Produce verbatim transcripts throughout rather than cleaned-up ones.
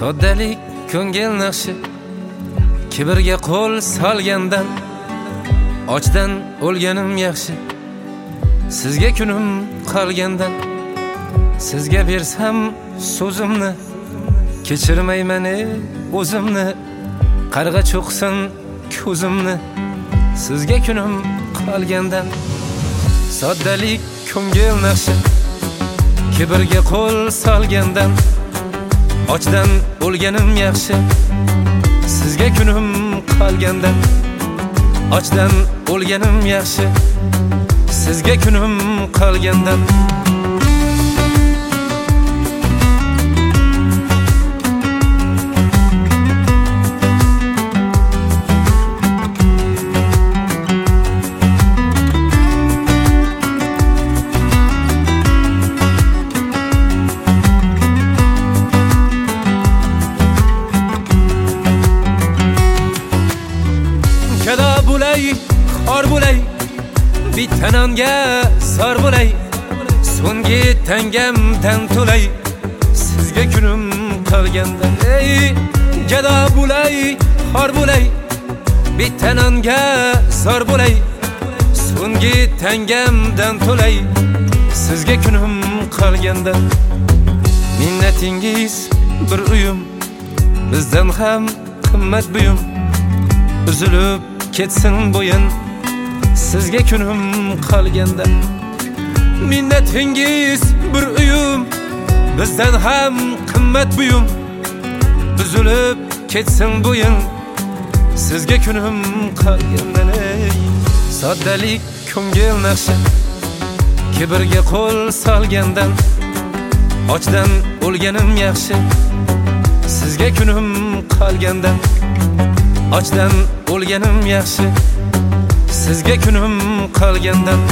Soddalik ko'ngil naqshi, kibrga qo'l solgandan ochdan o'lganim yaxshi. Sizga kunim qolgandan sizga bersam so'zimni, kechirmayman o'zimni. Qarg'a cho'qsin ko'zimni, sizga kunim qolgandan. Soddalik ko'ngil naqshi, kibrga qo'l solgandan ochdan o'lganim yaxshi. Sizga kunim qolgandan ochdan o'lganim yaxshi. Sizga kunim qolgandan. Kada bulay, xor bulay, bitanonga sor bulay, so'nggi tangamdan to'lay, sizga kunim qolgandan. Ey gado bulay, xor bulay, bitanonga sor bulay, so'nggi tangamdan to'lay, sizga kunim qolgandan. Minnatingiz bir uyum, bizdan ham qimmat buyum. Üzülüp ketsin bo'yin, sizga kunim qolgandan. Minnatingiz bir uyum, bizdan ham qimmat buyum. Üzülüp ketsin bo'yin, sizga kunim qolgandan. Ey soddalik ko'ngil naqshi, kibrga qo'l solgandan ochdan o'lganim yaxshi. Sizga kunim qolgandan ochdan o'lganim yaxshi. Sizga kunim qolgandan.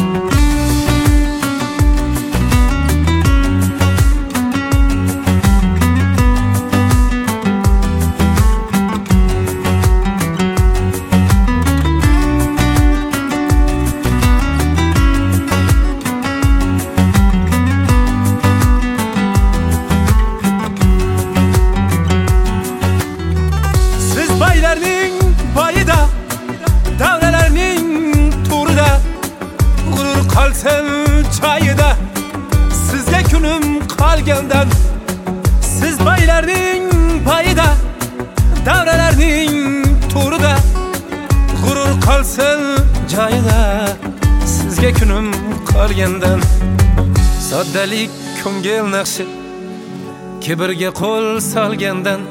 Baylarning boyida, davralarning turida, g'urur qolsin joyida, sizga kunim qolgandan. Siz baylarning boyida, davralarning turida, g'urur qolsin joyida, sizga kunim qolgandan. Soddalik ko'ngil naqshi, kibrga qo'l solgandan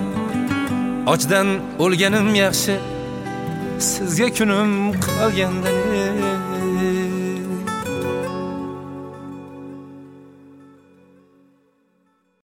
ochdan o'lganim yaxshi. Sizga kunim qolgandan.